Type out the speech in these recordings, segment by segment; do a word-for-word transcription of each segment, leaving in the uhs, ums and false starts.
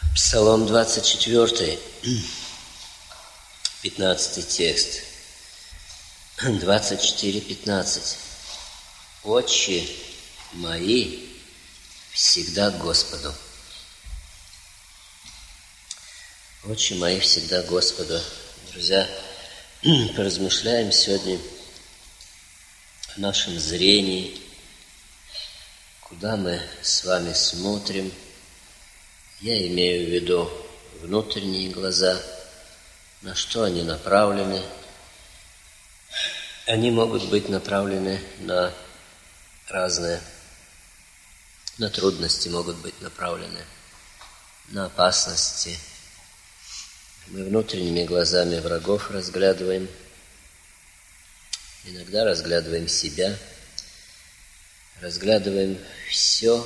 Псалом двадцать четыре, пятнадцатый текст. двадцать четыре, пятнадцать. Очи мои всегда к Господу. Очи мои всегда к Господу. Друзья, поразмышляем сегодня о нашем зрении, куда мы с вами смотрим. Я имею в виду внутренние глаза, на что они направлены. Они могут быть направлены на разные, на трудности могут быть направлены, на опасности. Мы внутренними глазами врагов разглядываем, иногда разглядываем себя, разглядываем все,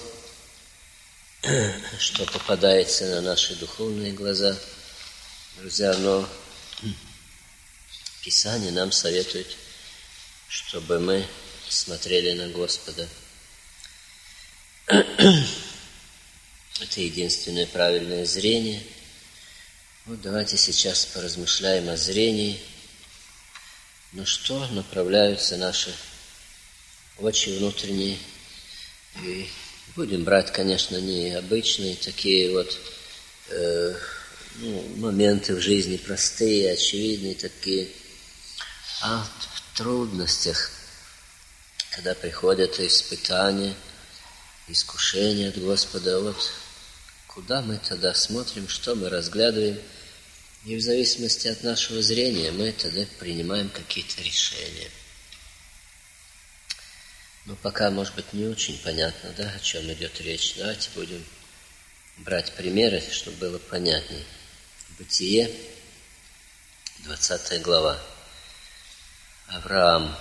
что попадается на наши духовные глаза. Друзья, но Писание нам советует, чтобы мы смотрели на Господа. Это единственное правильное зрение. Вот давайте сейчас поразмышляем о зрении. На что направляются наши очи внутренние. И будем брать, конечно, не обычные такие вот э, ну, моменты в жизни простые, очевидные такие, а в трудностях, когда приходят испытания, искушения от Господа, вот куда мы тогда смотрим, что мы разглядываем, и в зависимости от нашего зрения мы тогда принимаем какие-то решения. Но пока, может быть, не очень понятно, да, о чем идет речь. Давайте будем брать примеры, чтобы было понятнее. Бытие, двадцатая глава. Авраам.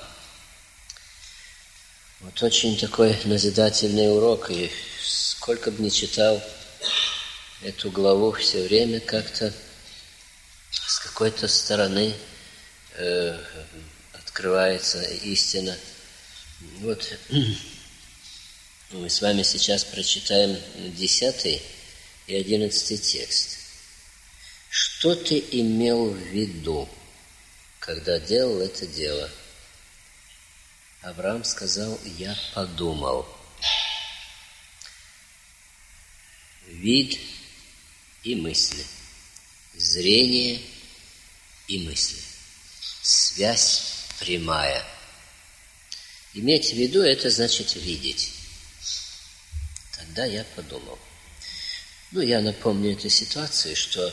Вот очень такой назидательный урок, и сколько бы ни читал эту главу, все время как-то с какой-то стороны э, открывается истина. Вот мы с вами сейчас прочитаем десятый и одиннадцатый текст. Что ты имел в виду, когда делал это дело? Авраам сказал: я подумал. Вид и мысли, зрение и мысли. Связь прямая. Иметь в виду — это значит видеть. Тогда я подумал. Ну, я напомню эту ситуацию, что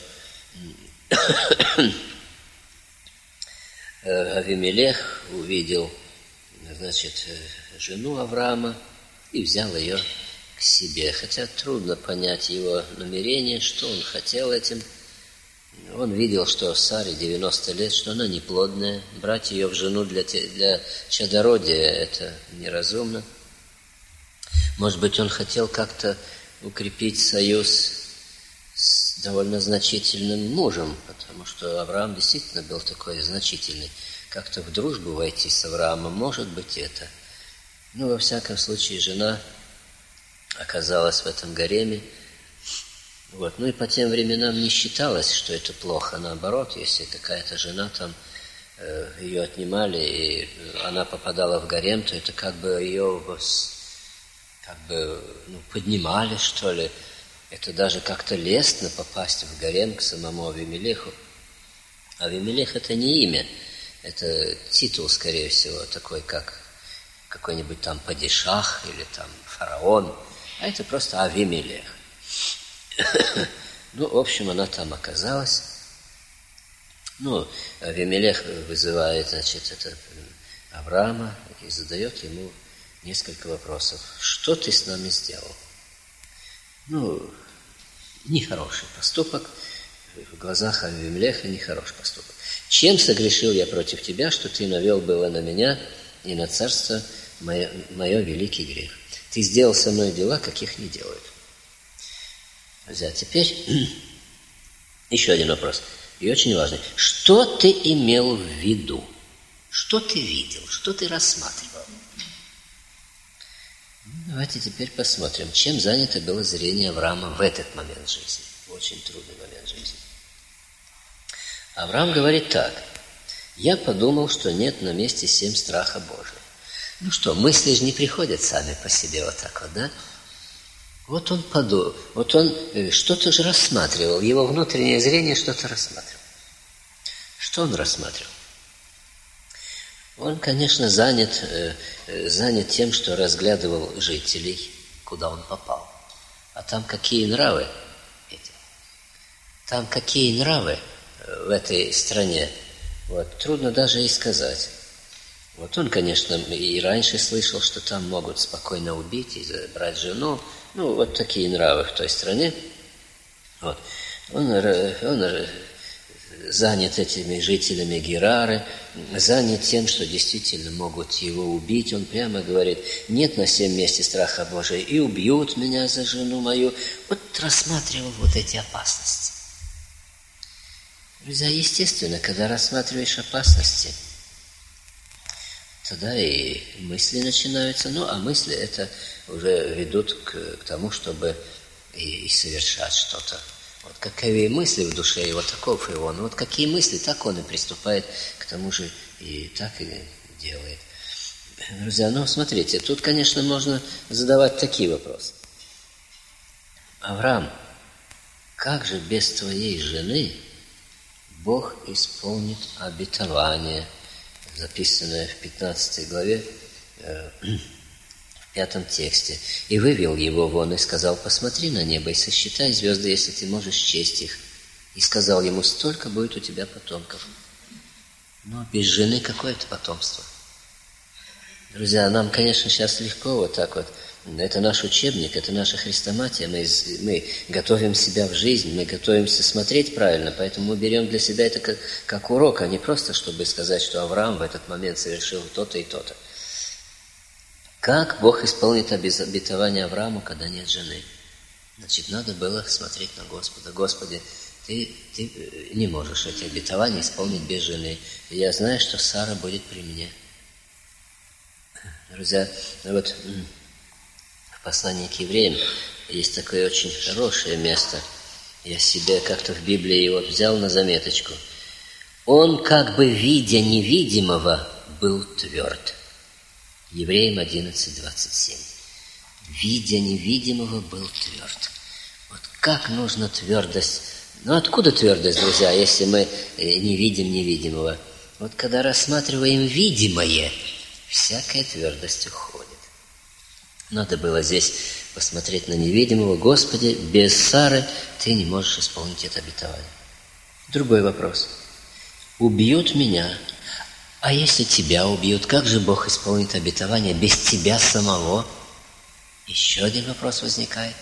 Авимелех увидел, значит, жену Авраама и взял ее к себе. Хотя трудно понять его намерение, что он хотел этим. Он видел, что Саре девяносто лет, что она неплодная. Брать ее в жену для, для чадородия – это неразумно. Может быть, он хотел как-то укрепить союз с довольно значительным мужем, потому что Авраам действительно был такой значительный. Как-то в дружбу войти с Авраамом, может быть, это. Ну, во всяком случае, жена оказалась в этом гареме. Вот. Ну и по тем временам не считалось, что это плохо. Наоборот, если какая-то жена там, э, ее отнимали, и она попадала в гарем, то это как бы ее как бы, ну, поднимали, что ли. Это даже как-то лестно попасть в гарем к самому Авимелеху. Авимелех — это не имя, это титул, скорее всего, такой, как какой-нибудь там падишах или там фараон, а это просто Авимелех. Ну, в общем, она там оказалась. Ну, Авимелех вызывает, значит, это Авраама и задает ему несколько вопросов. Что ты с нами сделал? Ну, нехороший поступок. В глазах Авимелеха нехороший поступок. Чем согрешил я против тебя, что ты навел было на меня и на царство мое, мое великий грех? Ты сделал со мной дела, каких не делают. Друзья, теперь еще один вопрос, и очень важный. Что ты имел в виду? Что ты видел? Что ты рассматривал? Давайте теперь посмотрим, чем занято было зрение Авраама в этот момент жизни. Вот очень трудный момент жизни. Авраам говорит так: я подумал, что нет на месте семь страха Божия. Ну что, мысли же не приходят сами по себе вот так вот, да? Вот он подумал, вот он что-то же рассматривал, его внутреннее зрение что-то рассматривал. Что он рассматривал? Он, конечно, занят, занят тем, что разглядывал жителей, куда он попал. А там какие нравы эти? Там какие нравы в этой стране? Вот, трудно даже и сказать. Вот он, конечно, и раньше слышал, что там могут спокойно убить и забрать жену. Ну, вот такие нравы в той стране. Вот. Он, он занят этими жителями Герары, занят тем, что действительно могут его убить. Он прямо говорит: нет на всем месте страха Божия, и убьют меня за жену мою. Вот рассматривал вот эти опасности. Друзья, естественно, когда рассматриваешь опасности, тогда и мысли начинаются. Ну, а мысли это уже ведут к, к тому, чтобы и, и совершать что-то. Вот какие мысли в душе его, таков и он. Вот какие мысли, так он и приступает к тому же, и так и делает. Друзья, ну, смотрите, тут, конечно, можно задавать такие вопросы. Авраам, как же без твоей жены Бог исполнит обетование, записанное в пятнадцатой главе, э, в пятом тексте. «И вывел его вон, и сказал: посмотри на небо, и сосчитай звезды, если ты можешь счесть их. И сказал ему: столько будет у тебя потомков». Но без жены какое это потомство? Друзья, нам, конечно, сейчас легко вот так вот. Это наш учебник, это наша хрестоматия. Мы, мы готовим себя в жизнь, мы готовимся смотреть правильно, поэтому мы берем для себя это как, как урок, а не просто, чтобы сказать, что Авраам в этот момент совершил то-то и то-то. Как Бог исполнит обетование Аврааму, когда нет жены? Значит, надо было смотреть на Господа. Господи, ты, ты не можешь эти обетования исполнить без жены. И я знаю, что Сара будет при мне. Друзья, вот в послании к евреям есть такое очень хорошее место. Я себе как-то в Библии его взял на заметочку. Он, как бы видя невидимого, был тверд. Евреям одиннадцать, двадцать семь. Видя невидимого, был тверд. Вот как нужна твердость? Ну, откуда твердость, друзья, если мы не видим невидимого? Вот когда рассматриваем видимое, всякая твердость уходит. Надо было здесь посмотреть на невидимого. Господи, без Сары ты не можешь исполнить это обетование. Другой вопрос. Убьют меня. А если тебя убьют, как же Бог исполнит обетование без тебя самого? Еще один вопрос возникает.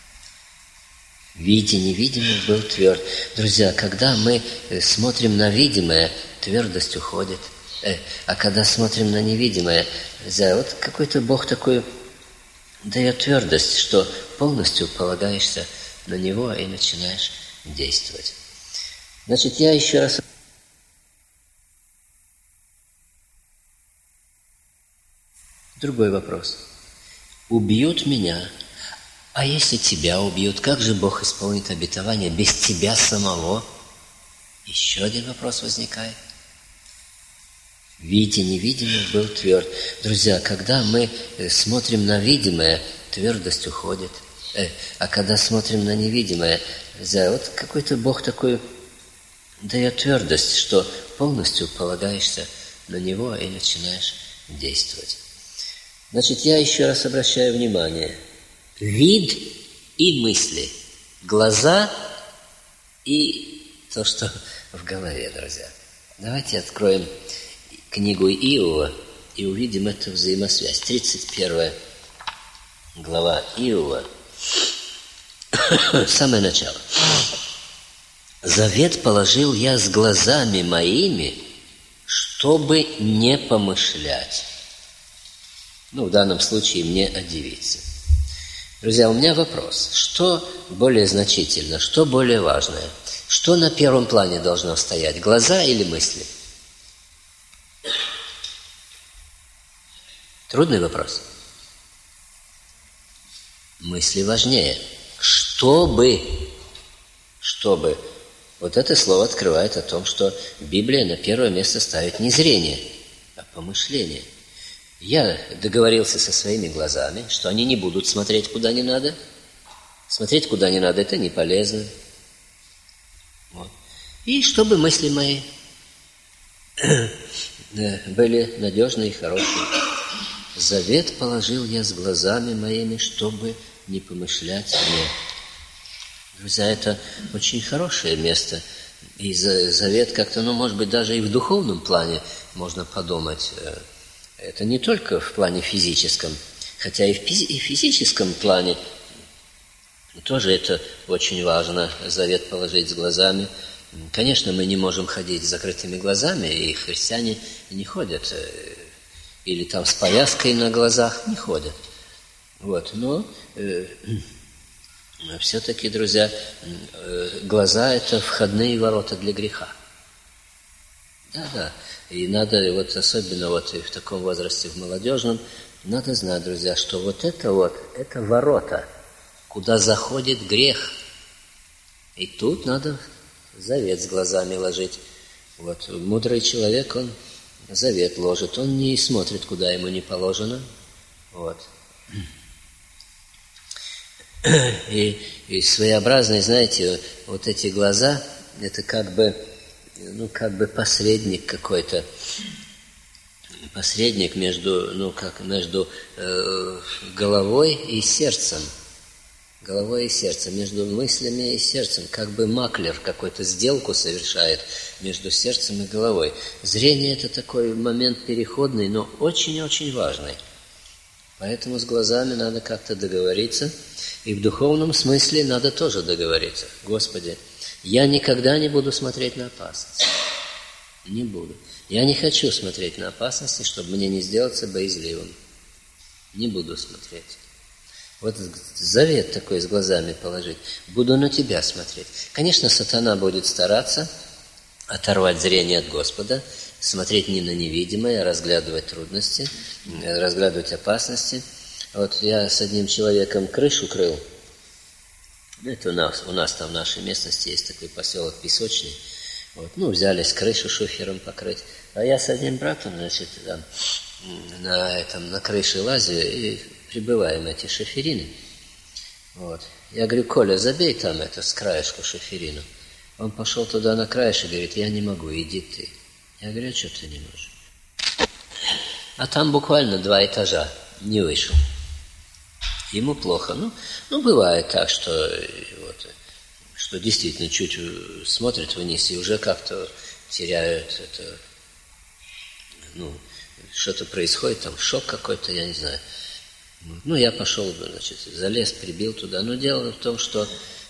Видя невидимый был тверд. Друзья, когда мы смотрим на видимое, твердость уходит. Э, а когда смотрим на невидимое, друзья, вот какой-то Бог такой дает твердость, что полностью полагаешься на Него и начинаешь действовать. Значит, я еще раз... Другой вопрос. Убьют меня, а если тебя убьют, как же Бог исполнит обетование без тебя самого? Еще один вопрос возникает. Видя невидимый был тверд. Друзья, когда мы смотрим на видимое, твердость уходит. Э, а когда смотрим на невидимое, друзья, вот какой-то Бог такой дает твердость, что полностью полагаешься на Него и начинаешь действовать. Значит, я еще раз обращаю внимание. Вид и мысли. Глаза и то, что в голове, друзья. Давайте откроем книгу Иова и увидим эту взаимосвязь. тридцать первая глава Иова. Самое начало. «Завет положил я с глазами моими, чтобы не помышлять». Ну, в данном случае мне одевиться. Друзья, у меня вопрос. Что более значительно, что более важное? Что на первом плане должно стоять? Глаза или мысли? Трудный вопрос. Мысли важнее. Чтобы чтобы... Вот это слово открывает о том, что Библия на первое место ставит не зрение, а помышление. Я договорился со своими глазами, что они не будут смотреть куда не надо. Смотреть куда не надо – это не полезно. Вот. И чтобы мысли мои были надежные и хорошие. Завет положил я с глазами моими, чтобы не помышлять мне. Друзья, это очень хорошее место. И завет как-то, ну, может быть, даже и в духовном плане можно подумать. Это не только в плане физическом, хотя и в физическом плане тоже это очень важно, завет положить с глазами. Конечно, мы не можем ходить с закрытыми глазами, и христиане не ходят, или там с повязкой на глазах не ходят. Вот, но э, все-таки, друзья, э, глаза – это входные ворота для греха. Да-да, и надо, вот особенно вот в таком возрасте, в молодежном, надо знать, друзья, что вот это вот, это ворота, куда заходит грех. И тут надо завет с глазами ложить. Вот, мудрый человек, он завет ложит, он не смотрит, куда ему не положено. Вот. И, и своеобразные, знаете, вот эти глаза, это как бы, ну, как бы посредник какой-то, посредник между, ну, как между э, головой и сердцем. Головой и сердцем, между мыслями и сердцем, как бы маклер какой-то сделку совершает между сердцем и головой. Зрение – это такой момент переходный, но очень-очень важный. Поэтому с глазами надо как-то договориться, и в духовном смысле надо тоже договориться. Господи, я никогда не буду смотреть на опасность. Не буду. Я не хочу смотреть на опасности, чтобы мне не сделаться боязливым. Не буду смотреть. Вот завет такой с глазами положить. Буду на тебя смотреть. Конечно, сатана будет стараться оторвать зрение от Господа, смотреть не на невидимое, а разглядывать трудности, разглядывать опасности. Вот я с одним человеком крышу крыл. Это у нас, у нас там в нашей местности есть такой поселок Песочный. Вот, ну, взялись крышу шифером покрыть. А я с одним братом, значит, там, на, этом, на крыше лазю и прибываем эти шиферины. Вот. Я говорю, Коля, забей там это с краешку шиферину. Он пошел туда на краешек и говорит, я не могу, иди ты. Я говорю, а что ты не можешь? А там буквально два этажа, не вышел. Ему плохо. Ну, ну бывает так, что, вот, что действительно чуть смотрят вниз и уже как-то теряют это, ну, что-то происходит, там шок какой-то, я не знаю. Ну, я пошел, значит, залез, прибил туда. Но дело в том, что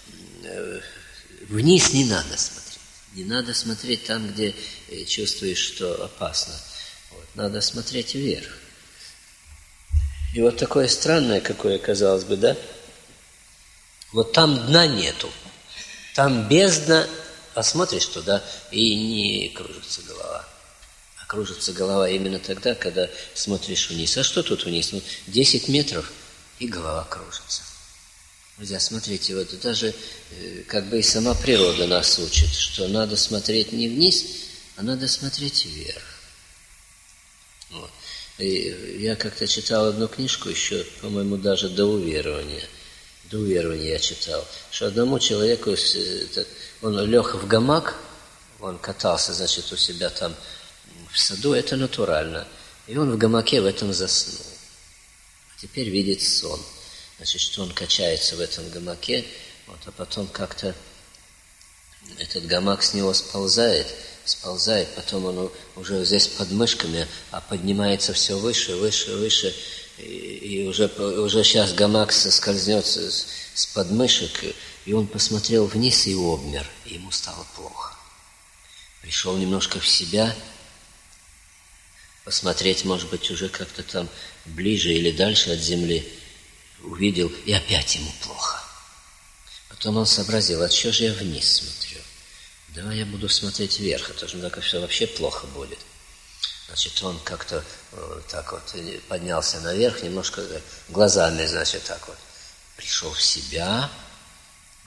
вниз не надо смотреть. Не надо смотреть там, где чувствуешь, что опасно. Вот. Надо смотреть вверх. И вот такое странное, какое, казалось бы, да? Вот там дна нету. Там бездна, а смотришь туда, и не кружится голова. Кружится голова именно тогда, когда смотришь вниз. А что тут вниз? Ну, десять метров, и голова кружится. Друзья, смотрите, вот даже э, как бы и сама природа нас учит, что надо смотреть не вниз, а надо смотреть вверх. Вот. И я как-то читал одну книжку еще, по-моему, даже до уверования. До уверования я читал, что одному человеку, он лег в гамак, он катался, значит, у себя там в саду, это натурально. И он в гамаке в этом заснул. А теперь видит сон. Значит, что он качается в этом гамаке, вот, а потом как-то этот гамак с него сползает, сползает, потом он уже здесь под мышками, а поднимается все выше, выше, выше, и, и уже, уже сейчас гамак соскользнет с, с подмышек, и он посмотрел вниз и обмер, и ему стало плохо. Пришел немножко в себя, посмотреть, может быть, уже как-то там ближе или дальше от земли, увидел, и опять ему плохо. Потом он сообразил, а что же я вниз смотрю? Давай я буду смотреть вверх, а то же так все вообще плохо будет. Значит, он как-то э, так вот поднялся наверх, немножко глазами, значит, так вот. Пришел в себя,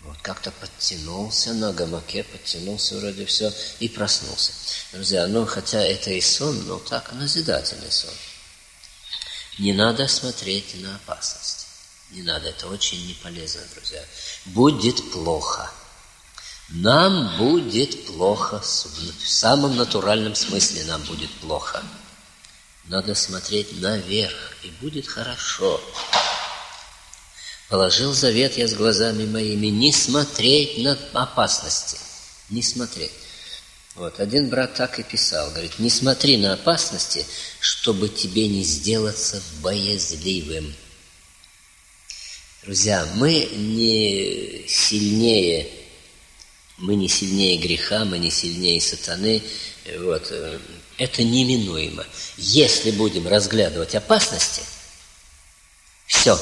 Вот как-то подтянулся на гамаке, подтянулся вроде все и проснулся. Друзья, ну хотя это и сон, но так назидательный сон. Не надо смотреть на опасности. Не надо, это очень неполезно, друзья. Будет плохо. Нам будет плохо, в самом натуральном смысле нам будет плохо. Надо смотреть наверх, и будет хорошо. Положил завет я с глазами моими, не смотреть на опасности, не смотреть. Вот, один брат так и писал, говорит, не смотри на опасности, чтобы тебе не сделаться боязливым. Друзья, мы не сильнее, мы не сильнее греха, мы не сильнее сатаны, вот, это неминуемо. Если будем разглядывать опасности, все,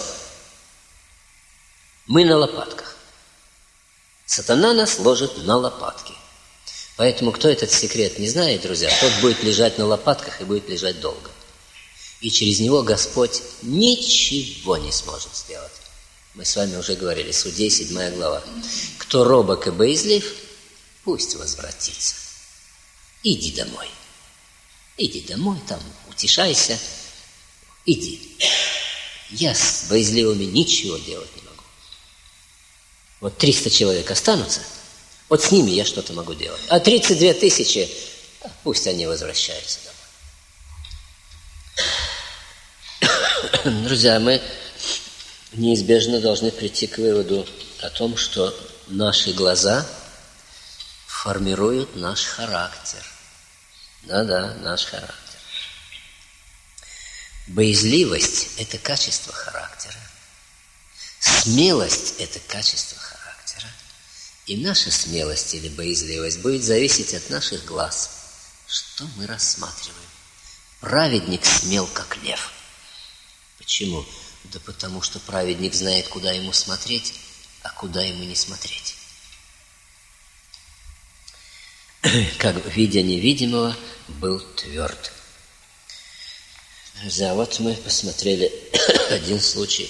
мы на лопатках. Сатана нас ложит на лопатки. Поэтому, кто этот секрет не знает, друзья, тот будет лежать на лопатках и будет лежать долго. И через него Господь ничего не сможет сделать. Мы с вами уже говорили, Судей, седьмая глава. Кто робок и боязлив, пусть возвратится. Иди домой. Иди домой, там утешайся. Иди. Я с боязливыми ничего делать не могу. Вот триста человек останутся, вот с ними я что-то могу делать. А тридцать две тысячи, пусть они возвращаются домой. Друзья, мы неизбежно должны прийти к выводу о том, что наши глаза формируют наш характер. Да-да, наш характер. Боязливость – это качество характера. Смелость – это качество характера. И наша смелость или боязливость будет зависеть от наших глаз. Что мы рассматриваем? Праведник смел, как лев. Почему? Да потому что праведник знает, куда ему смотреть, а куда ему не смотреть. Как, видя невидимого, был тверд. Друзья, вот мы посмотрели один случай.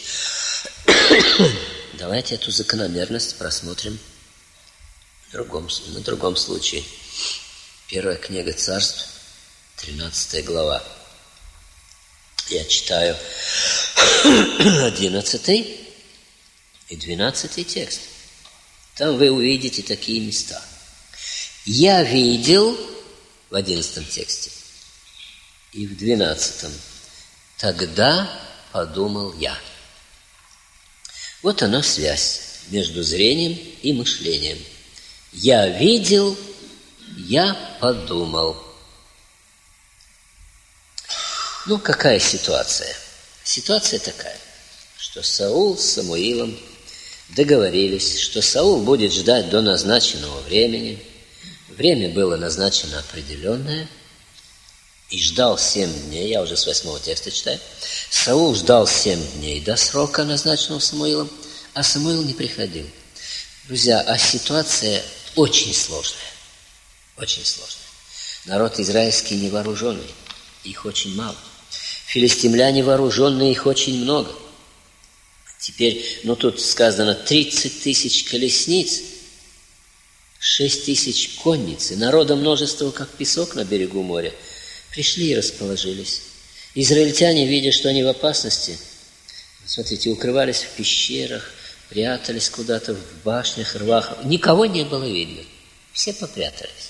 Давайте эту закономерность просмотрим в другом, на другом случае. Первая книга Царств, тринадцатая глава. Я читаю одиннадцатый и двенадцатый текст. Там вы увидите такие места. «Я видел» в одиннадцатом тексте и в двенадцатом. «Тогда подумал я». Вот она связь между зрением и мышлением. «Я видел», «я подумал». Ну, какая ситуация? Ситуация такая, что Саул с Самуилом договорились, что Саул будет ждать до назначенного времени. Время было назначено определенное, и ждал семь дней, я уже с восьмого текста читаю. Саул ждал семь дней до срока, назначенного Самуилом, а Самуил не приходил. Друзья, а ситуация очень сложная, очень сложная. Народ израильский невооруженный, их очень мало. Филистимляне вооруженные, их очень много. Теперь, ну тут сказано, тридцать тысяч колесниц, шесть тысяч конниц, и народа множество, как песок на берегу моря. Пришли и расположились. Израильтяне, видя, что они в опасности, смотрите, укрывались в пещерах, прятались куда-то в башнях, рвах. Никого не было видно. Все попрятались.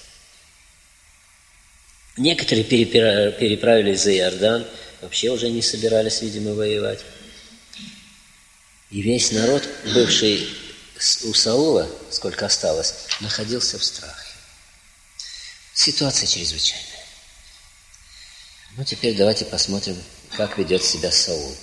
Некоторые переправились за Иордан, вообще уже не собирались, видимо, воевать. И весь народ, бывший у Саула, сколько осталось, находился в страхе. Ситуация чрезвычайная. Ну, теперь давайте посмотрим, как ведет себя Саул.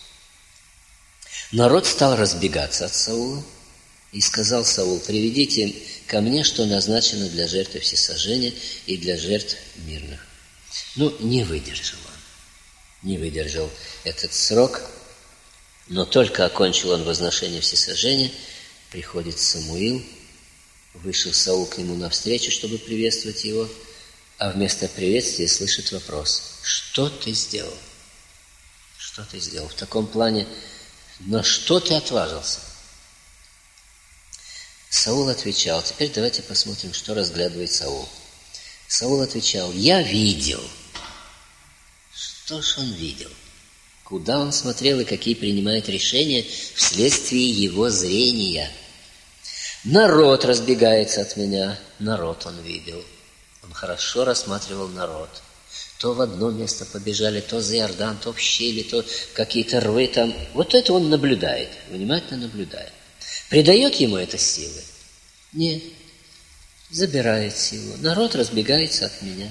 Народ стал разбегаться от Саула, и сказал Саул: приведите ко мне, что назначено для жертвы всесожжения и для жертв мирных. Ну, не выдержал он. Не выдержал этот срок, но только окончил он возношение всесожжения, приходит Самуил, вышел Саул к нему навстречу, чтобы приветствовать его, а вместо приветствия слышит вопрос: что ты сделал? Что ты сделал? В таком плане, на что ты отважился? Саул отвечал, теперь давайте посмотрим, что разглядывает Саул. Саул отвечал, я видел. Что ж он видел? Куда он смотрел и какие принимает решения вследствие его зрения? Народ разбегается от меня. Народ он видел. Он хорошо рассматривал народ. То в одно место побежали, то за Иордан, то в щели, то какие-то рвы там. Вот это он наблюдает, внимательно наблюдает. Придает ему это силы? Нет. Забирает силу. Народ разбегается от меня.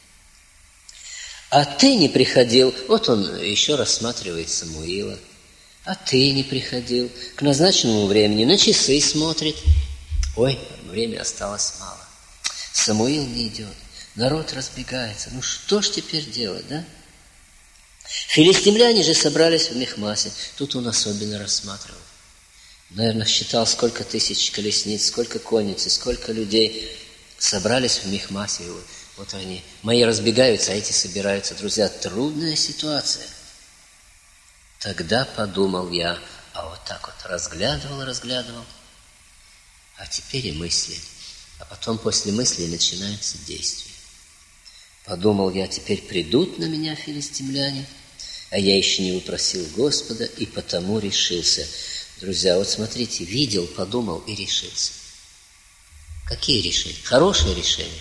А ты не приходил. Вот он еще рассматривает Самуила. А ты не приходил. К назначенному времени на часы смотрит. Ой, времени осталось мало. Самуил не идет. Народ разбегается. Ну что ж теперь делать, да? Филистимляне же собрались в Михмасе. Тут он особенно рассматривал. Наверное, считал, сколько тысяч колесниц, сколько конниц, сколько людей собрались в Михмасе. Вот они, мои разбегаются, а эти собираются. Друзья, трудная ситуация. Тогда подумал я, а вот так вот разглядывал, разглядывал, а теперь и мысли. А потом после мыслей начинается действие. Подумал я, теперь придут на меня филистимляне, а я еще не упросил Господа, и потому решился. Друзья, вот смотрите, видел, подумал и решился. Какие решения? Хорошие решения.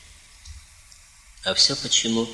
А все почему?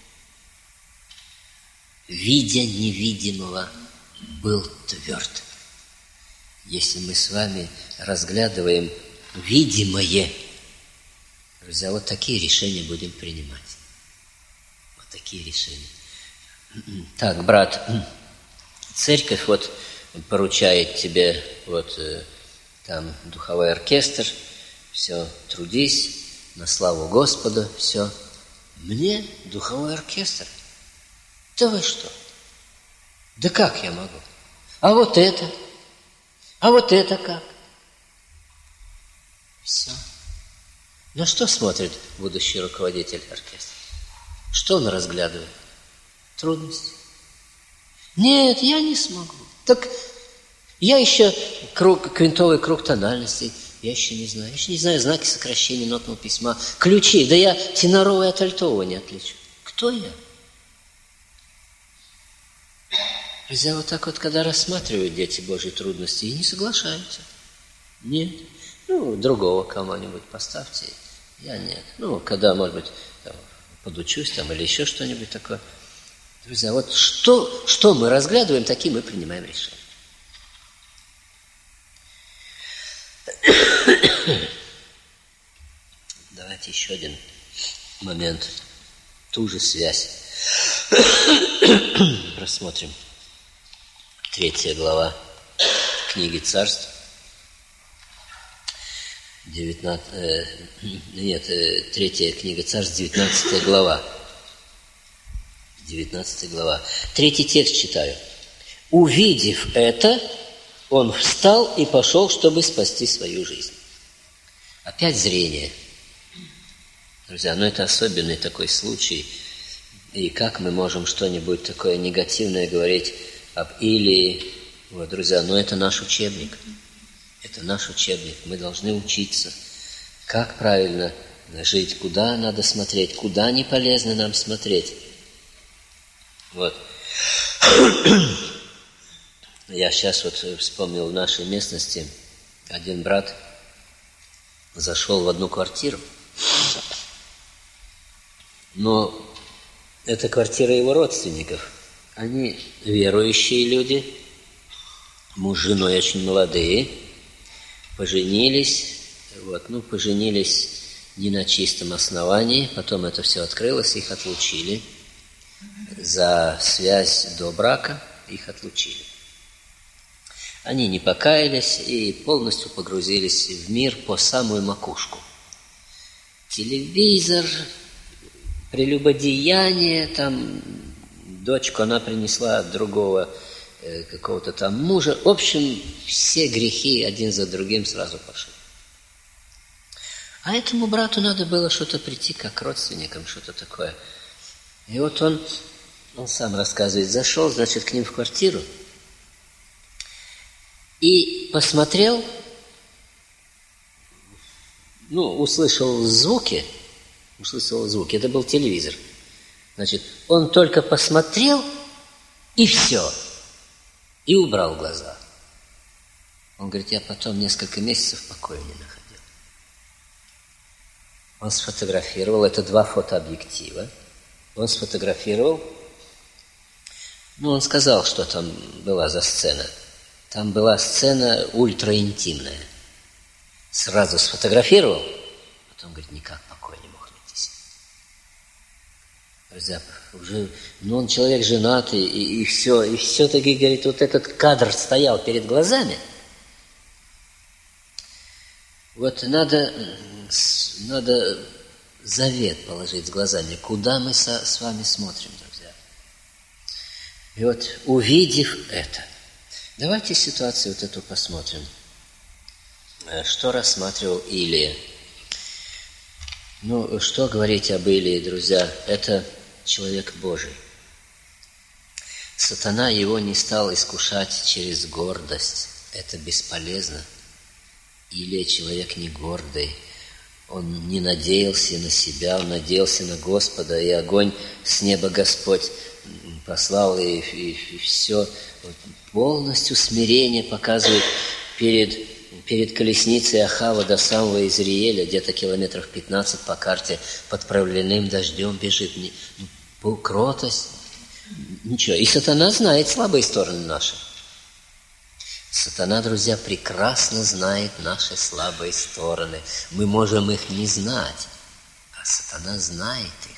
Видя невидимого, был тверд. Если мы с вами разглядываем видимое, друзья, вот такие решения будем принимать. Вот такие решения. Так, брат, церковь вот поручает тебе вот там духовой оркестр, все, трудись на славу Господа, все. Мне духовой оркестр? Да вы что? Да как я могу? А вот это? А вот это как? Все. На что смотрит будущий руководитель оркестра? Что он разглядывает? Трудности. Нет, я не смогу. Так я еще круг, квинтовый круг тональностей, я еще не знаю. Я еще не знаю знаки сокращения нотного письма. Ключи. Да я теноровое от альтового не отличу. Кто я? Друзья, вот так вот, когда рассматривают дети Божьи трудности, и не соглашаются. Нет. Ну, другого кого-нибудь поставьте. Я нет. Ну, когда, может быть, там, подучусь там или еще что-нибудь такое. Друзья, вот что, что мы разглядываем, такие мы принимаем решения. Давайте еще один момент. Ту же связь рассмотрим. Третья глава книги Царств. девятнадцать, э, нет, э, третья книга Царств, девятнадцатая глава. девятнадцатая глава. Третий текст читаю. Увидев это, он встал и пошел, чтобы спасти свою жизнь. Опять зрение. Друзья, ну это особенный такой случай. И как мы можем что-нибудь такое негативное говорить об Илии? Вот, друзья, ну это наш учебник. Это наш учебник. Мы должны учиться, как правильно жить, куда надо смотреть, куда не полезно нам смотреть. Вот. Я сейчас вот вспомнил, в нашей местности один брат зашел в одну квартиру, но это квартира его родственников. Они верующие люди, муж с женой очень молодые, поженились, вот, ну, поженились не на чистом основании, потом это все открылось, их отлучили. За связь до брака их отлучили. Они не покаялись и полностью погрузились в мир по самую макушку. Телевизор, прелюбодеяние, там дочку она принесла от другого э, какого-то там мужа. В общем, все грехи один за другим сразу пошли. А этому брату надо было что-то прийти, как родственникам, что-то такое. И вот он, он сам рассказывает, зашел, значит, к ним в квартиру и посмотрел ну, услышал звуки, услышал звуки, это был телевизор. Значит, он только посмотрел, и все, и убрал глаза. Он говорит, я потом несколько месяцев покоя не находил. Он сфотографировал, это два фотообъектива, он сфотографировал, ну, он сказал, что там была за сцена. Там была сцена ультраинтимная. Сразу сфотографировал, потом, говорит, никак покой не мог найти себе. Друзья, уже, ну, он человек женатый, и, и все, и все-таки, говорит, вот этот кадр стоял перед глазами. Вот надо, надо завет положить с глазами, куда мы со, с вами смотрим, друзья. И вот, увидев это, давайте ситуацию вот эту посмотрим. Что рассматривал Илия? Ну, что говорить об Илии, друзья? Это человек Божий. Сатана его не стал искушать через гордость. Это бесполезно. Илия человек не гордый. Он не надеялся на себя, он надеялся на Господа, и огонь с неба Господь послал, и, и, и все. Полностью смирение показывает перед, перед колесницей Ахава до самого Изриэля, где-то километров пятнадцать по карте, под проливным дождем бежит. Ну, кротость, ничего. И сатана знает слабые стороны наши. Сатана, друзья, прекрасно знает наши слабые стороны. Мы можем их не знать, а сатана знает их.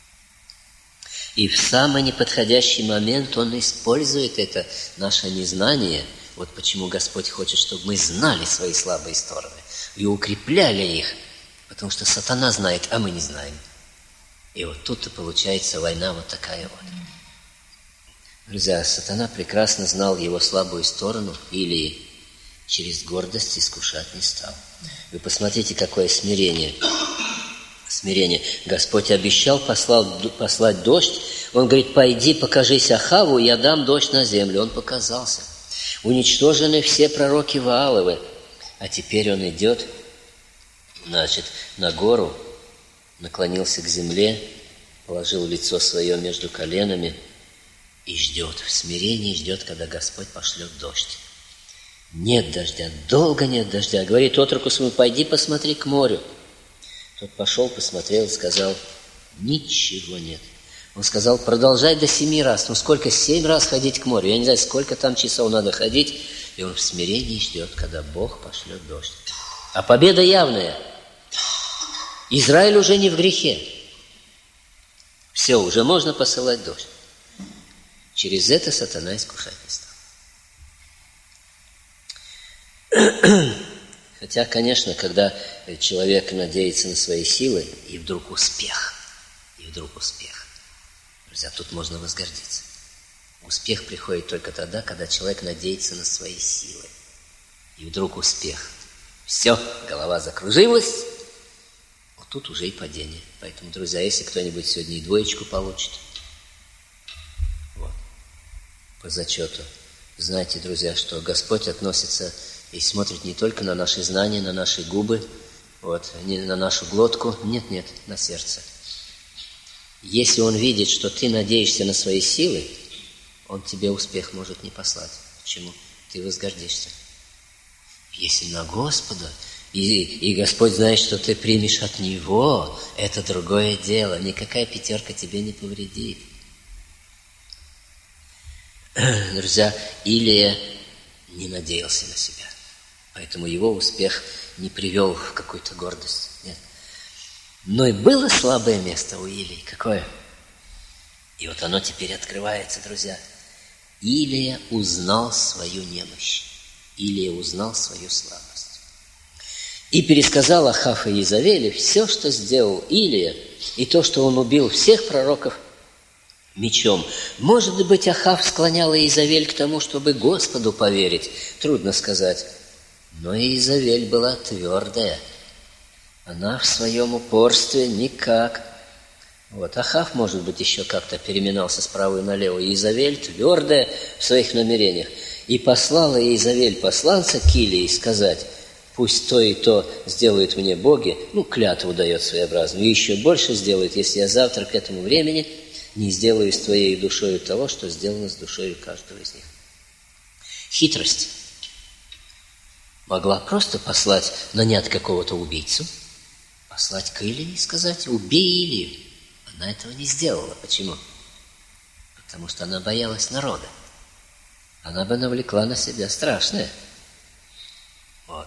И в самый неподходящий момент он использует это наше незнание. Вот почему Господь хочет, чтобы мы знали свои слабые стороны и укрепляли их, потому что сатана знает, а мы не знаем. И вот тут-то получается война вот такая вот. Друзья, сатана прекрасно знал его слабую сторону, или через гордость искушать не стал. Вы посмотрите, какое смирение. Смирение. Господь обещал послал, послать дождь. Он говорит, пойди, покажись Ахаву, я дам дождь на землю. Он показался. Уничтожены все пророки Вааловы. А теперь он идет, значит, на гору, наклонился к земле, положил лицо свое между коленами, и ждет, в смирении ждет, когда Господь пошлет дождь. Нет дождя, долго нет дождя. Говорит отроку своему, пойди посмотри к морю. Тот пошел, посмотрел и сказал, ничего нет. Он сказал, продолжай до семи раз. Ну сколько, семь раз ходить к морю? Я не знаю, сколько там часов надо ходить. И он в смирении ждет, когда Бог пошлет дождь. А победа явная. Израиль уже не в грехе. Все, уже можно посылать дождь. Через это сатана искушать не стал. Хотя, конечно, когда человек надеется на свои силы, и вдруг успех, и вдруг успех. Друзья, тут можно возгордиться. Успех приходит только тогда, когда человек надеется на свои силы. И вдруг успех. Все, голова закружилась, вот тут уже и падение. Поэтому, друзья, если кто-нибудь сегодня и двоечку получит, по зачету. Знайте, друзья, что Господь относится и смотрит не только на наши знания, на наши губы, вот, не на нашу глотку, нет-нет, на сердце. Если Он видит, что ты надеешься на свои силы, Он тебе успех может не послать. Почему? Ты возгордишься. Если на Господа, и, и Господь знает, что ты примешь от Него, это другое дело. Никакая пятерка тебе не повредит. Друзья, Илия не надеялся на себя, поэтому его успех не привел в какую-то гордость. Нет. Но и было слабое место у Илии. Какое? И вот оно теперь открывается, друзья. Илия узнал свою немощь. Илия узнал свою слабость. И пересказал Ахав и Иезавелю все, что сделал Илия, и то, что он убил всех пророков мечом. Может быть, Ахав склонял Иезавель к тому, чтобы Господу поверить. Трудно сказать. Но Иезавель была твердая. Она в своем упорстве никак. Вот. Ахав, может быть, еще как-то переминался справа и налево. Иезавель твердая в своих намерениях. И послала Иезавель посланца к Илии сказать, пусть то и то сделают мне боги, ну, клятву дает своеобразную, и еще больше сделают, если я завтра к этому времени не сделаю с твоей душою того, что сделано с душою каждого из них. Хитрость. Могла просто послать, нанять какого-то убийцу, послать к Илии и сказать: убей Илию. Она этого не сделала. Почему? Потому что она боялась народа. Она бы навлекла на себя страшное. Вот.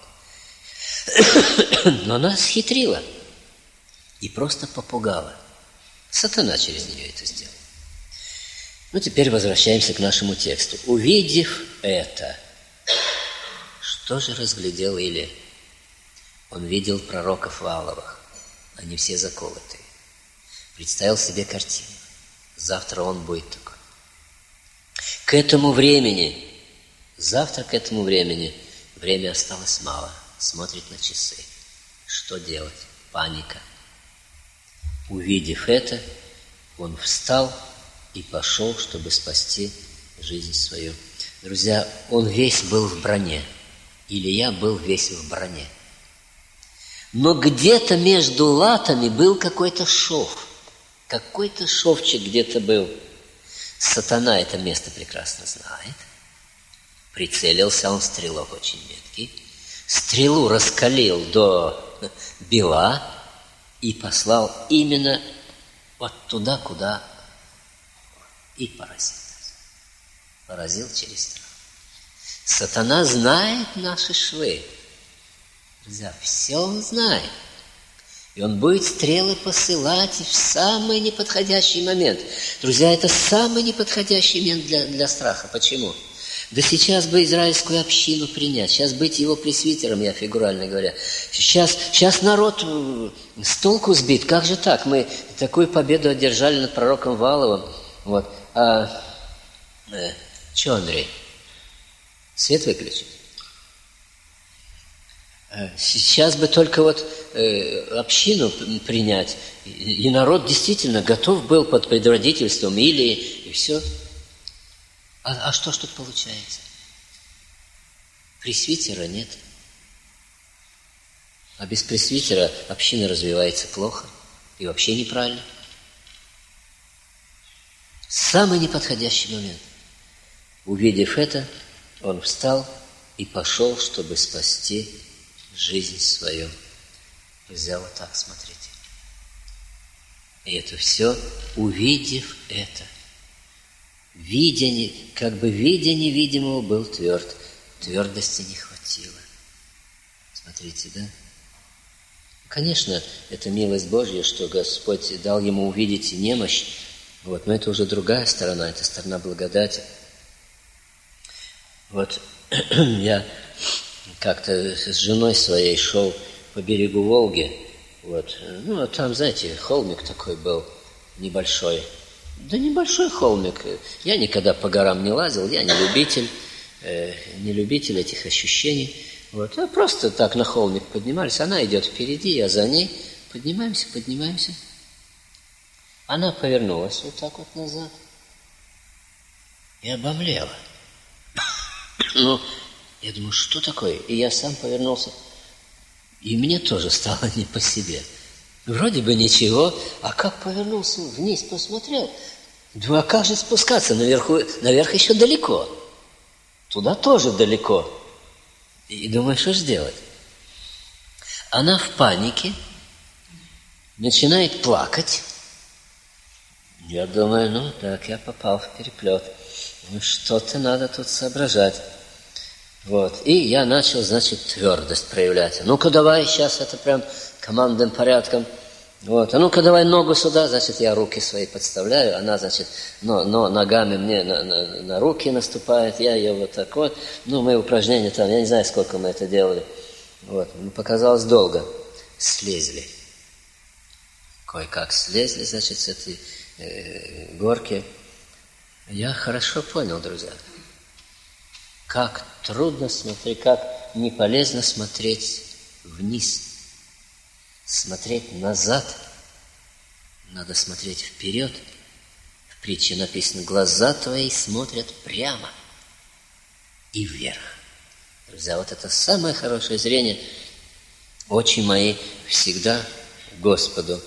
Но она схитрила и просто попугала. Сатана через нее это сделал. Ну, теперь возвращаемся к нашему тексту. Увидев это, что же разглядел Илия? Он видел пророков Вааловых. Они все заколотые. Представил себе картину. Завтра он будет такой. К этому времени, завтра к этому времени, время осталось мало. Смотрит на часы. Что делать? Паника. Увидев это, он встал и пошел, чтобы спасти жизнь свою. Друзья, он весь был в броне. Илия был весь в броне. Но где-то между латами был какой-то шов. Какой-то шовчик где-то был. Сатана это место прекрасно знает. Прицелился он, стрелок очень меткий. Стрелу раскалил до бела и послал именно вот туда, куда и поразил. Поразил через страх. Сатана знает наши швы. Друзья, все он знает. И он будет стрелы посылать в самый неподходящий момент. Друзья, это самый неподходящий момент для, для страха. Почему? Да сейчас бы израильскую общину принять, сейчас быть его пресвитером, я фигурально говоря. Сейчас, сейчас народ с толку сбит. Как же так? Мы такую победу одержали над пророком Вааловым. Вот. А, э, че, Андрей? Свет выключить? Сейчас бы только вот э, общину принять, и, и народ действительно готов был под предводительством Илии, и все. А, а что ж тут получается? Пресвитера нет. А без пресвитера община развивается плохо и вообще неправильно. Самый неподходящий момент. Увидев это, он встал и пошел, чтобы спасти жизнь свою. Друзья, вот так смотрите. И это все, увидев это. Видя, как бы видя невидимого, был тверд. Твердости не хватило. Смотрите, да? Конечно, это милость Божья, что Господь дал ему увидеть и немощь. Вот, но это уже другая сторона, это сторона благодати. Вот я как-то с женой своей шел по берегу Волги. Вот. Ну, а там, знаете, холмик такой был небольшой. Да небольшой холмик. Я никогда по горам не лазил, я не любитель, э, не любитель этих ощущений. Вот. А просто так на холмик поднимались. Она идет впереди, я за ней. Поднимаемся, поднимаемся. Она повернулась вот так вот назад и обомлела. Ну, я думаю, что такое? И я сам повернулся. И мне тоже стало не по себе. Вроде бы ничего, а как повернулся, вниз посмотрел. Думаю, а как же спускаться? Наверху, наверх еще далеко. Туда тоже далеко. И думаю, что же делать? Она в панике начинает плакать. Я думаю, ну так, я попал в переплет. Ну, что-то надо тут соображать. Вот. И я начал, значит, твердость проявлять. Ну-ка, давай, сейчас это прям командным порядком. Вот. А ну-ка, давай ногу сюда. Значит, я руки свои подставляю. Она, значит, но, но ногами мне на, на, на руки наступает. Я ее вот так вот. Ну, мы упражнения там, я не знаю, сколько мы это делали. Вот. Ну, показалось долго. Слезли. Кое-как слезли, значит, с этой э, горки. Я хорошо понял, друзья. Как трудно смотреть, как не полезно смотреть вниз, смотреть назад. Надо смотреть вперед. В притче написано: глаза твои смотрят прямо и вверх. Друзья, вот это самое хорошее зрение, очи мои всегда к Господу.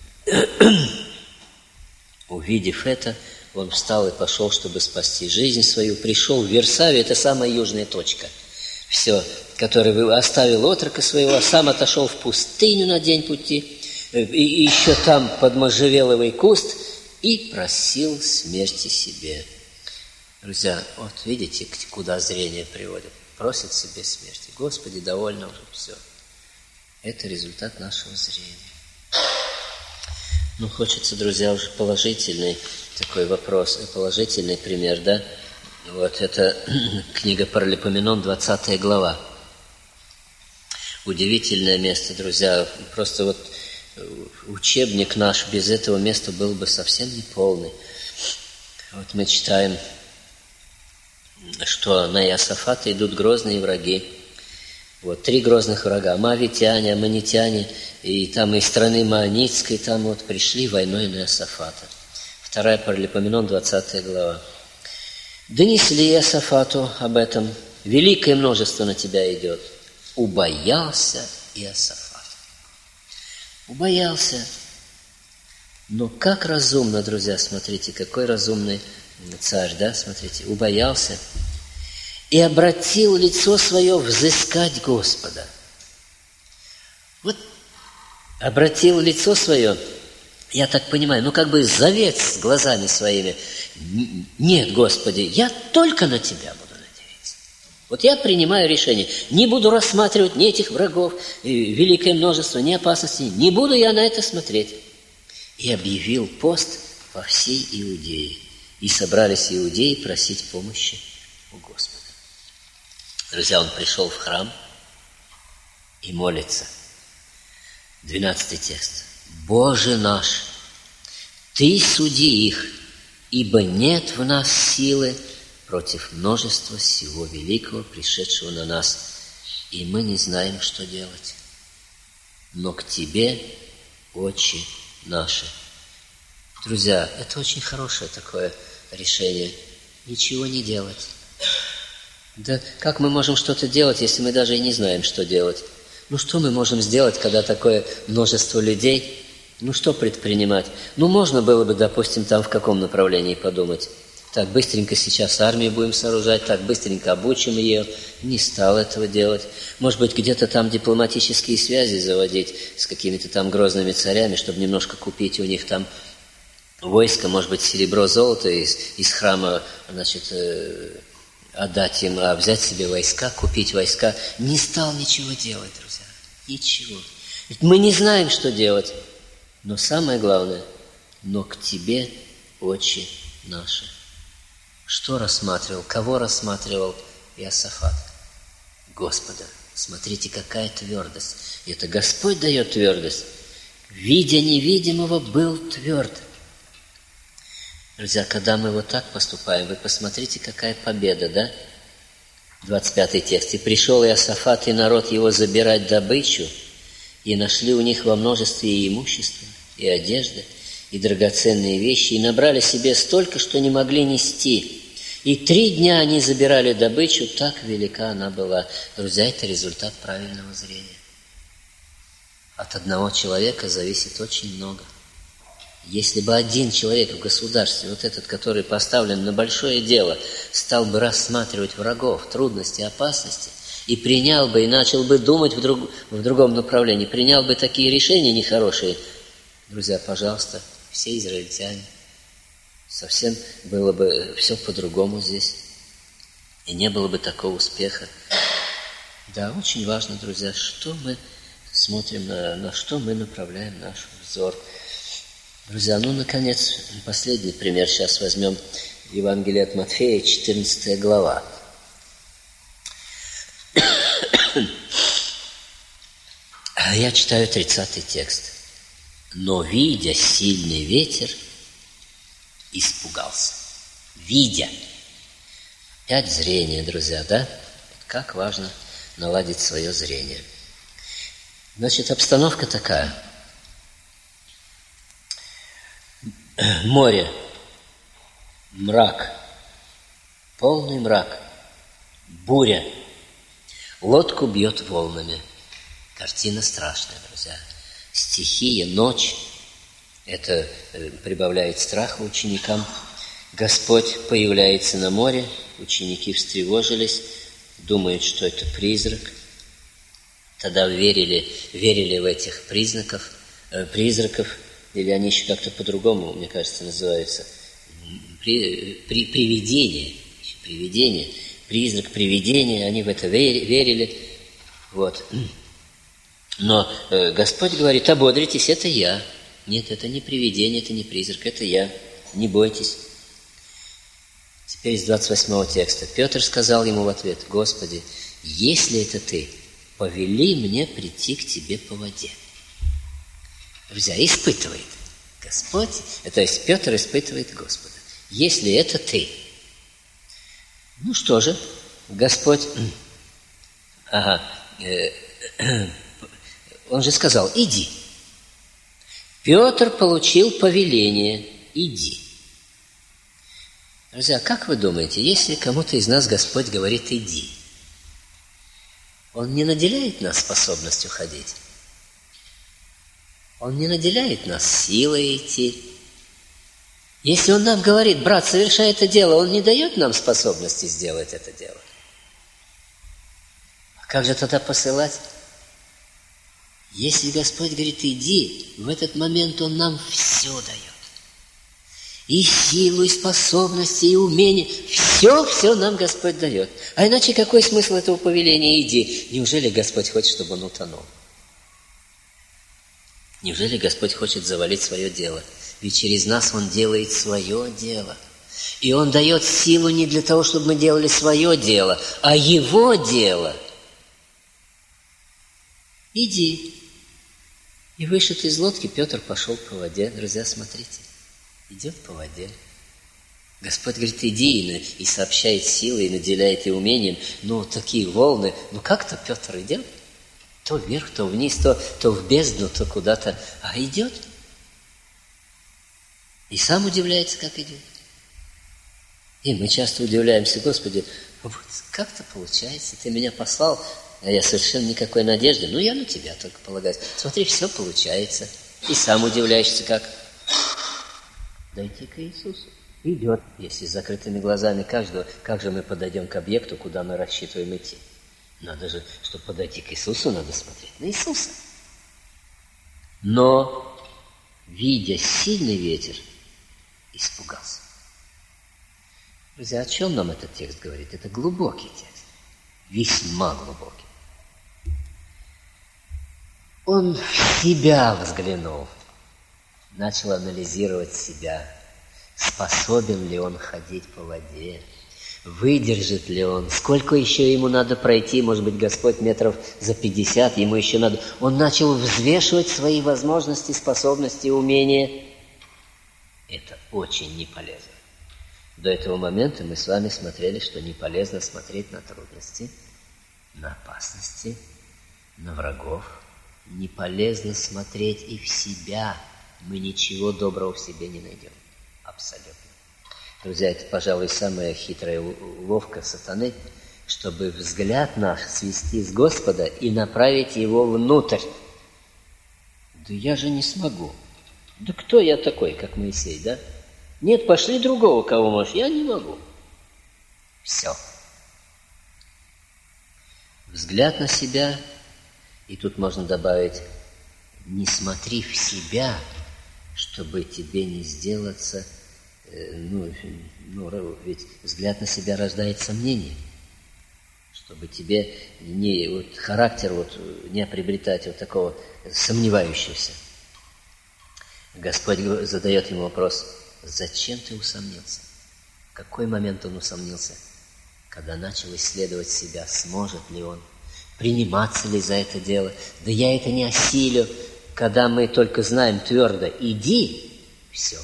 Увидев это, он встал и пошел, чтобы спасти жизнь свою. Пришел в Версавию, это самая южная точка. Все, который оставил отрока своего, а сам отошел в пустыню на день пути, и еще там под можжевеловый куст, и просил смерти себе. Друзья, вот видите, куда зрение приводит. Просит себе смерти. Господи, довольно уже, все. Это результат нашего зрения. Ну, хочется, друзья, уже положительный такой вопрос, положительный пример, да? Вот это книга Паралипоменон, двадцатая глава. Удивительное место, друзья. Просто вот учебник наш без этого места был бы совсем неполный. Вот мы читаем, что на Иосафата идут грозные враги. Вот три грозных врага. Моавитяне, аммонитяне, и там из страны Маонитской, там вот пришли войной на Иосафата. Вторая Паралипоменон, двадцатая глава. Донесли Иосафату об этом. Великое множество на тебя идет. Убоялся Иосафат. Убоялся. Но как разумно, друзья, смотрите, какой разумный царь, да, смотрите, убоялся. И обратил лицо свое взыскать Господа. Вот обратил лицо свое, я так понимаю, ну как бы завет с глазами своими. Нет, Господи, я только на Тебя буду надеяться. Вот я принимаю решение. Не буду рассматривать ни этих врагов, великое множество, ни опасностей. Не буду я на это смотреть. И объявил пост по всей Иудее. И собрались иудеи просить помощи у Господа. Друзья, он пришел в храм и молится. Двенадцатый текст. «Боже наш, Ты суди их, ибо нет в нас силы против множества всего великого, пришедшего на нас, и мы не знаем, что делать. Но к Тебе очи наши». Друзья, это очень хорошее такое решение. Ничего не делать. Да как мы можем что-то делать, если мы даже и не знаем, что делать? Ну, что мы можем сделать, когда такое множество людей? Ну, что предпринимать? Ну, можно было бы, допустим, там в каком направлении подумать. Так, быстренько сейчас армию будем сооружать, так, быстренько обучим ее. Не стал этого делать. Может быть, где-то там дипломатические связи заводить с какими-то там грозными царями, чтобы немножко купить у них там войско, может быть, серебро, золото из, из храма, значит, э, отдать им, а взять себе войска, купить войска. Не стал ничего делать, друзья. Ничего. Ведь мы не знаем, что делать. Но самое главное, но к Тебе очи наши. Что рассматривал? Кого рассматривал Иосафат? Господа. Смотрите, какая твердость. И это Господь дает твердость. Видя невидимого, был тверд. Друзья, когда мы вот так поступаем, вы посмотрите, какая победа, да? двадцать пятый текст. «И пришел Иосафат и народ его забирать добычу, и нашли у них во множестве и имущество, и одежда, и драгоценные вещи, и набрали себе столько, что не могли нести. И три дня они забирали добычу, так велика она была». Друзья, это результат правильного зрения. От одного человека зависит очень много. Если бы один человек в государстве, вот этот, который поставлен на большое дело, стал бы рассматривать врагов, трудности, опасности, и принял бы, и начал бы думать в, друг, в другом направлении, принял бы такие решения нехорошие, друзья, пожалуйста, все израильтяне, совсем было бы все по-другому здесь, и не было бы такого успеха. Да, очень важно, друзья, что мы смотрим, на, на что мы направляем наш взор. Друзья, ну, наконец, последний пример сейчас возьмем. Евангелие от Матфея, четырнадцатая глава. Я читаю тридцатый текст. «Но, видя сильный ветер, испугался». Видя. Опять зрение, друзья, да? Как важно наладить свое зрение. Значит, обстановка такая. Море, мрак, полный мрак, буря, лодку бьет волнами. Картина страшная, друзья. Стихия, ночь. Это прибавляет страха ученикам. Господь появляется на море. Ученики встревожились, думают, что это призрак. Тогда верили, верили в этих признаков, э, призраков, или они еще как-то по-другому, мне кажется, называются. При, при, привидение, привидение, призрак, привидение, они в это верили. Вот. Но э, Господь говорит: ободритесь, это я. Нет, это не привидение, это не призрак, это я. Не бойтесь. Теперь из двадцать восьмого текста. Петр сказал ему в ответ: Господи, если это ты, повели мне прийти к тебе по воде. Друзья, испытывает Господь, то есть Петр испытывает Господа. Если это ты. Ну что же, Господь, ага, э, э, он же сказал: иди. Петр получил повеление: иди. Друзья, как вы думаете, если кому-то из нас Господь говорит: иди, Он не наделяет нас способностью ходить? Он не наделяет нас силой идти? Если Он нам говорит: брат, совершай это дело, Он не дает нам способности сделать это дело. А как же тогда посылать? Если Господь говорит: иди, в этот момент Он нам все дает. И силу, и способности, и умение. Все, все нам Господь дает. А иначе какой смысл этого повеления: иди? Неужели Господь хочет, чтобы он утонул? Неужели Господь хочет завалить свое дело? Ведь через нас Он делает свое дело. И Он дает силу не для того, чтобы мы делали свое дело, а Его дело. Иди. И вышед из лодки, Петр пошел по воде. Друзья, смотрите. Идет по воде. Господь говорит: иди, и сообщает силой, и наделяет и умением. Ну, такие волны. Ну, как-то Петр идет. То вверх, то вниз, то, то в бездну, то куда-то. А идет. И сам удивляется, как идет. И мы часто удивляемся: Господи, вот как-то получается. Ты меня послал, а я совершенно никакой надежды. Ну, я на Тебя только полагаюсь. Смотри, все получается. И сам удивляешься, как... Дойти к Иисусу. Идет. Если с закрытыми глазами каждого, как же мы подойдем к объекту, куда мы рассчитываем идти? Надо же, чтобы подойти к Иисусу, надо смотреть на Иисуса. Но, видя сильный ветер, испугался. Друзья, о чем нам этот текст говорит? Это глубокий текст. Весьма глубокий. Он в себя взглянул. Начал анализировать себя, способен ли он ходить по воде, выдержит ли он, сколько еще ему надо пройти, может быть, Господь метров за пятьдесят, ему еще надо. Он начал взвешивать свои возможности, способности, умения. Это очень не полезно. До этого момента мы с вами смотрели, что не полезно смотреть на трудности, на опасности, на врагов. Не полезно смотреть и в себя. Мы ничего доброго в себе не найдем. Абсолютно. Друзья, это, пожалуй, самая хитрая уловка сатаны, чтобы взгляд наш свести с Господа и направить его внутрь. Да я же не смогу. Да кто я такой, как Моисей, да? Нет, пошли другого, кого можешь. Я не могу. Все. Взгляд на себя, и тут можно добавить: не смотри в себя, чтобы тебе не сделаться, э, ну, ну, ведь взгляд на себя рождает сомнение, чтобы тебе не, вот, характер вот, не приобретать вот такого сомневающегося. Господь задает ему вопрос: зачем ты усомнился? В какой момент он усомнился? Когда начал исследовать себя, сможет ли он, приниматься ли за это дело. Да я это не осилю. Когда мы только знаем твердо: иди, все.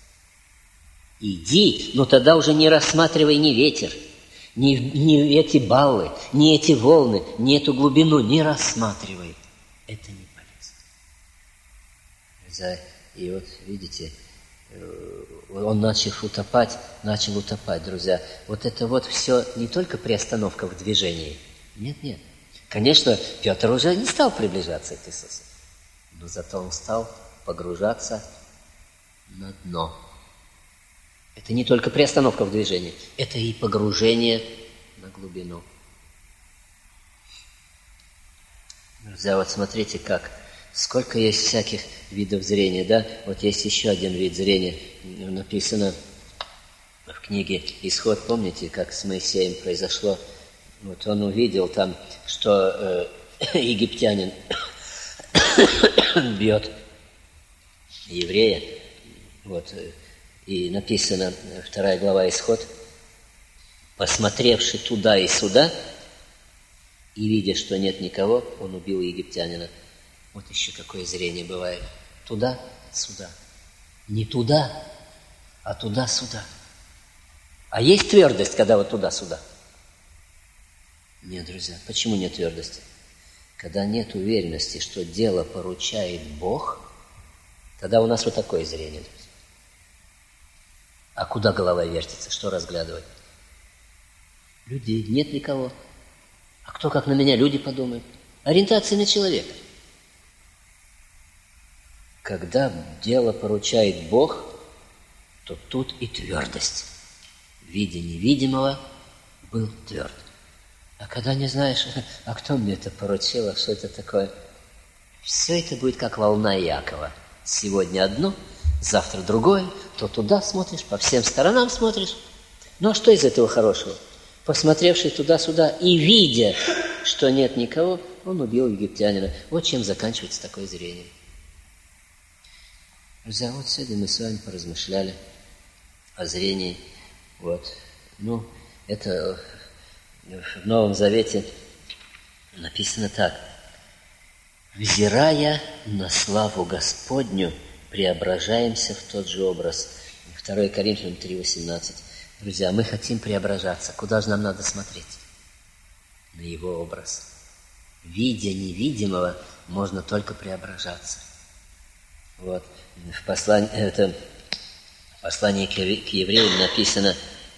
Иди, но тогда уже не рассматривай ни ветер, ни, ни эти баллы, ни эти волны, ни эту глубину, не рассматривай. Это не полезно. И вот видите, он начал утопать, начал утопать, друзья. Вот это вот все не только приостановка в движении. Нет, нет. Конечно, Петр уже не стал приближаться к Иисусу, но зато он стал погружаться на дно. Это не только приостановка в движении, это и погружение на глубину. Друзья, вот смотрите, как, сколько есть всяких видов зрения, да? Вот есть еще один вид зрения, написано в книге «Исход», помните, как с Моисеем произошло? Вот он увидел там, что э, египтянин бьет еврея, вот, и написано, вторая глава «Исход», посмотревший туда и сюда, и видя, что нет никого, он убил египтянина. Вот еще какое зрение бывает. Туда-сюда. Не туда, а туда-сюда. А есть твердость, когда вот туда-сюда? Нет, друзья. Почему нет твердости? Когда нет уверенности, что дело поручает Бог, тогда у нас вот такое зрение, друзья. А куда голова вертится? Что разглядывать? Людей. Нет никого. А кто как на меня? Люди подумают. Ориентация на человека. Когда дело поручает Бог, то тут и твердость. В виде невидимого был тверд. А когда не знаешь, а кто мне это поручил, а что это такое? Все это будет как волна Иакова. Сегодня одно, завтра другое, то туда смотришь, по всем сторонам смотришь. Ну а что из этого хорошего? Посмотревший туда-сюда и видя, что нет никого, он убил египтянина. Вот чем заканчивается такое зрение. Друзья, вот сегодня мы с вами поразмышляли о зрении. Вот. Ну, это в Новом Завете написано так. «Взирая на славу Господню, преображаемся в тот же образ». второе Коринфянам три восемнадцать. Друзья, мы хотим преображаться. Куда же нам надо смотреть? На Его образ. Видя невидимого, можно только преображаться. Вот. В послании, это, в послании к евреям написано: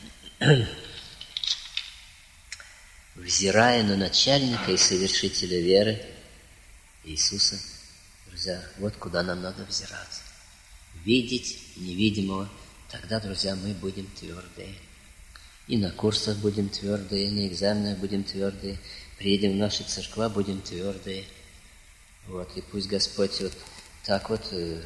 «Взирая на начальника и совершителя веры Иисуса». Друзья, вот куда нам надо взираться. Видеть невидимого. Тогда, друзья, мы будем твердые. И на курсах будем твердые, и на экзаменах будем твердые. Приедем в наши церква, будем твердые. Вот. И пусть Господь вот так вот э,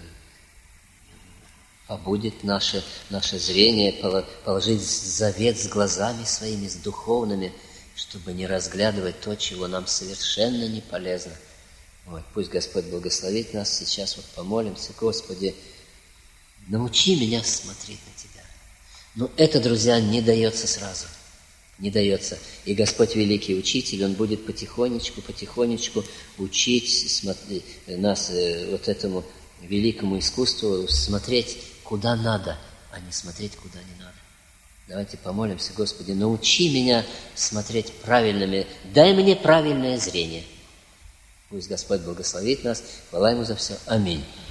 побудет наше, наше зрение, положить завет с глазами своими, с духовными, чтобы не разглядывать то, чего нам совершенно не полезно. Вот. Пусть Господь благословит нас. Сейчас вот помолимся. Господи, научи меня смотреть на Тебя. Но это, друзья, не дается сразу. Не дается. И Господь великий учитель, Он будет потихонечку, потихонечку учить смотри, нас э, вот этому великому искусству смотреть куда надо, а не смотреть куда не надо. Давайте помолимся. Господи, научи меня смотреть правильными, дай мне правильное зрение. Пусть Господь благословит нас. Хвала Ему за все. Аминь.